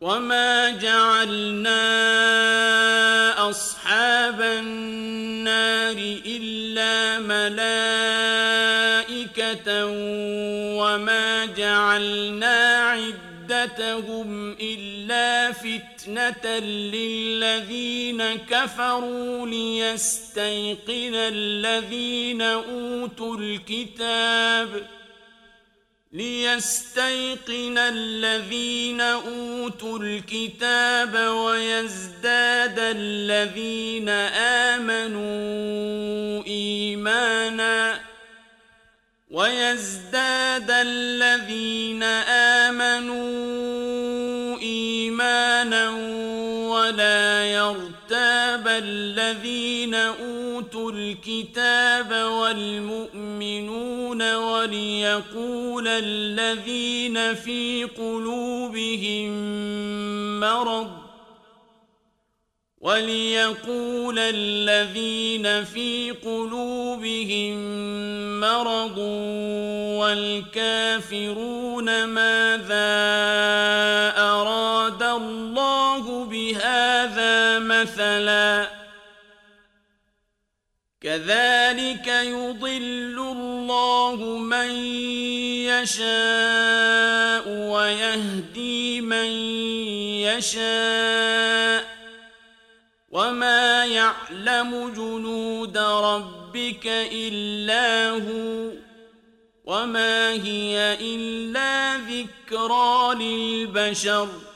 وما جعلنا أصحاب النار إلا ملائكة وما جعلنا عدتهم إلا فتنة للذين كفروا ليستيقن الذين أوتوا الكتاب ويزداد الذين آمنوا إيمانا ولا يرتاب الذين أوتوا الكتاب والمؤمنون وليقول الذين في قلوبهم مرض والكافرون ماذا أراد الله بهذا مثلا كذلك يضل الله من يشاء ويهدي من يشاء وما يعلم جنود ربك إلا هو وما هي إلا ذكرى للبشر